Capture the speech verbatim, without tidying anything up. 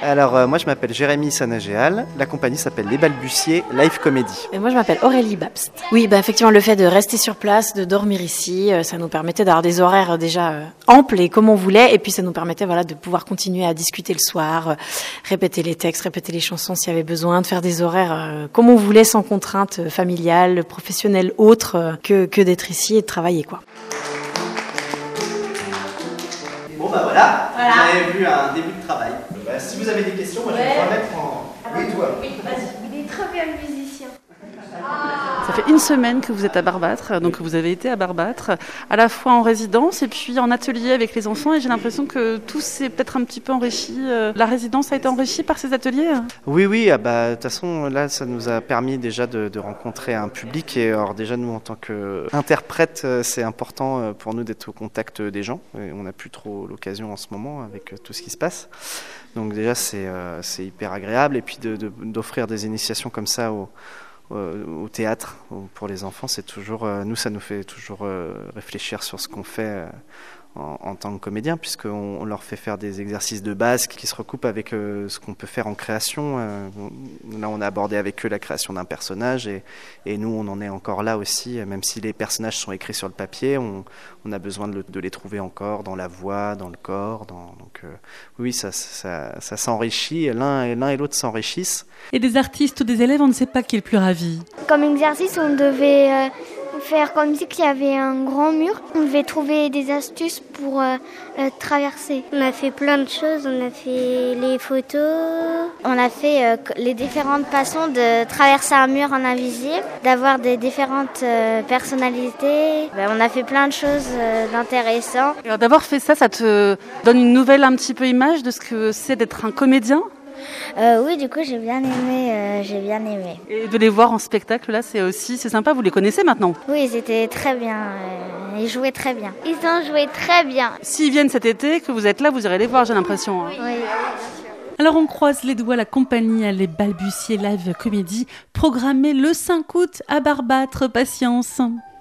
Alors euh, moi je m'appelle Jérémy Sanagéal, la compagnie s'appelle Les Balbutiers Live Comedy. Et moi je m'appelle Aurélie Babst. Oui, bah, effectivement le fait de rester sur place, de dormir ici, euh, ça nous permettait d'avoir des horaires déjà euh, amples et comme on voulait, et puis ça nous permettait voilà, de pouvoir continuer à discuter le soir, euh, répéter les textes, répéter les chansons s'il y avait besoin, de faire des horaires euh, comme on voulait, sans contraintes familiales, professionnelles, autres euh, que, que d'être ici et de travailler, quoi. Bon bah voilà, voilà. Vous avez vu un début de travail. Bah, si vous avez des questions, moi ouais. je vais vous remettre en... Oui, toi. Oui, vas-y. Il est très bien le musicien. Ça fait une semaine que vous êtes à Barbâtre, donc vous avez été à Barbâtre, à la fois en résidence et puis en atelier avec les enfants, et j'ai l'impression que tout s'est peut-être un petit peu enrichi. La résidence a été enrichie par ces ateliers ? Oui, oui, ah bah, de toute façon, là, ça nous a permis déjà de, de rencontrer un public, et alors déjà, nous, en tant qu'interprètes, c'est important pour nous d'être au contact des gens, et on n'a plus trop l'occasion en ce moment avec tout ce qui se passe. Donc déjà, c'est, euh, c'est hyper agréable, et puis de, de, d'offrir des initiations comme ça aux au théâtre pour les enfants, c'est toujours, nous ça nous fait toujours réfléchir sur ce qu'on fait en, en tant que comédien, puisqu'on on leur fait faire des exercices de base qui se recoupent avec euh, ce qu'on peut faire en création. Euh, là on a abordé avec eux la création d'un personnage, et, et nous on en est encore là aussi, même si les personnages sont écrits sur le papier, on, on a besoin de, le, de les trouver encore dans la voix, dans le corps, dans, donc euh, oui ça, ça, ça s'enrichit, l'un, l'un et l'autre s'enrichissent. Et des artistes ou des élèves, on ne sait pas qui est le plus ravi. Comme exercice, on devait euh, faire comme si qu'il y avait un grand mur. On devait trouver des astuces pour euh, le traverser. On a fait plein de choses, on a fait les photos. On a fait euh, les différentes façons de traverser un mur en invisible, d'avoir des différentes euh, personnalités. Ben, on a fait plein de choses euh, d'intéressantes. Alors, d'avoir fait ça, ça te donne une nouvelle un petit peu image de ce que c'est d'être un comédien ? Euh, oui, du coup, j'ai bien aimé, euh, j'ai bien aimé. Et de les voir en spectacle, là, c'est aussi, c'est sympa. Vous les connaissez maintenant ? Oui, c'était très bien. Euh, ils jouaient très bien. Ils ont joué très bien. S'ils viennent cet été, que vous êtes là, vous irez les voir, j'ai l'impression. Hein. Oui. Oui. Alors on croise les doigts, la compagnie Les Balbutiers Live Comedy, programmée le cinq août à Barbâtre. Patience.